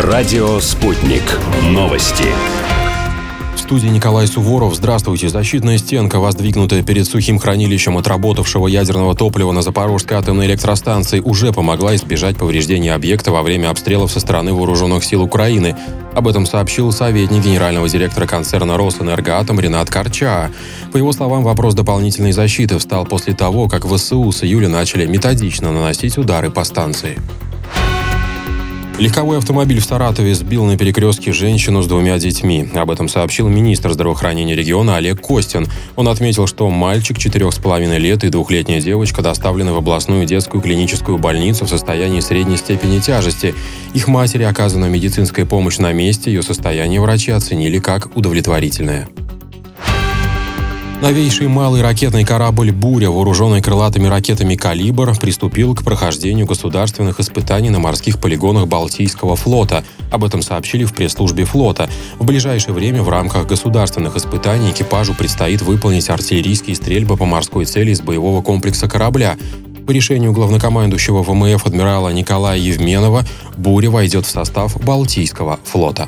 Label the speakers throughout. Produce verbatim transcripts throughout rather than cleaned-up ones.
Speaker 1: Радио «Спутник». Новости.
Speaker 2: В студии Николай Суворов. Здравствуйте. Защитная стенка, воздвигнутая перед сухим хранилищем отработавшего ядерного топлива на Запорожской атомной электростанции, уже помогла избежать повреждения объекта во время обстрелов со стороны вооруженных сил Украины. Об этом сообщил советник генерального директора концерна «Росэнергоатом» Ренат Карчаа. По его словам, вопрос дополнительной защиты встал после того, как ВСУ с июля начали методично наносить удары по станции. Легковой автомобиль в Саратове сбил на перекрестке женщину с двумя детьми. Об этом сообщил министр здравоохранения региона Олег Костин. Он отметил, что мальчик четырех с половиной лет и двухлетняя девочка доставлены в областную детскую клиническую больницу в состоянии средней степени тяжести. Их матери оказана медицинская помощь на месте, ее состояние врачи оценили как удовлетворительное. Новейший малый ракетный корабль «Буря», вооруженный крылатыми ракетами «Калибр», приступил к прохождению государственных испытаний на морских полигонах Балтийского флота. Об этом сообщили в пресс-службе флота. В ближайшее время в рамках государственных испытаний экипажу предстоит выполнить артиллерийские стрельбы по морской цели из боевого комплекса корабля. По решению главнокомандующего ВМФ адмирала Николая Евменова, «Буря» войдет в состав Балтийского флота.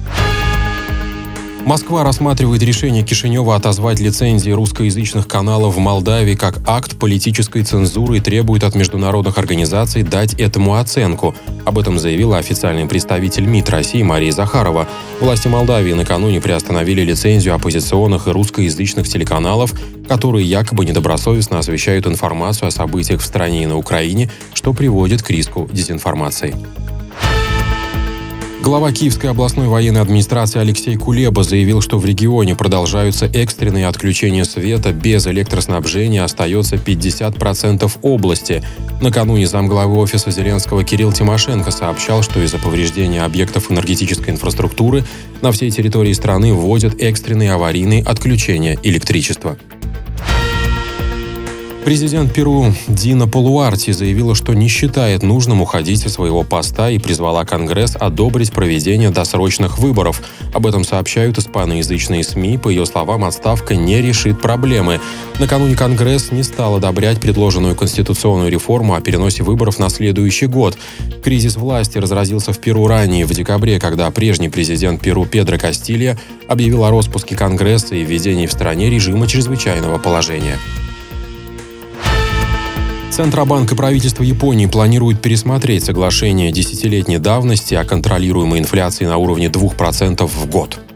Speaker 2: Москва рассматривает решение Кишинева отозвать лицензии русскоязычных каналов в Молдавии как акт политической цензуры и требует от международных организаций дать этому оценку. Об этом заявила официальный представитель МИД России Мария Захарова. Власти Молдавии накануне приостановили лицензию оппозиционных и русскоязычных телеканалов, которые якобы недобросовестно освещают информацию о событиях в стране и на Украине, что приводит к риску дезинформации. Глава Киевской областной военной администрации Алексей Кулеба заявил, что в регионе продолжаются экстренные отключения света, без электроснабжения остается пятьдесят процентов области. Накануне замглавы офиса Зеленского Кирилл Тимошенко сообщал, что из-за повреждения объектов энергетической инфраструктуры на всей территории страны вводят экстренные аварийные отключения электричества. Президент Перу Дина Болуарти заявила, что не считает нужным уходить со своего поста и призвала Конгресс одобрить проведение досрочных выборов. Об этом сообщают испаноязычные СМИ. По ее словам, отставка не решит проблемы. Накануне Конгресс не стал одобрять предложенную конституционную реформу о переносе выборов на следующий год. Кризис власти разразился в Перу ранее, в декабре, когда прежний президент Перу Педро Кастилья объявил о распуске Конгресса и введении в стране режима чрезвычайного положения. Центробанк и правительство Японии планируют пересмотреть соглашение десятилетней давности о контролируемой инфляции на уровне двух процентов в год.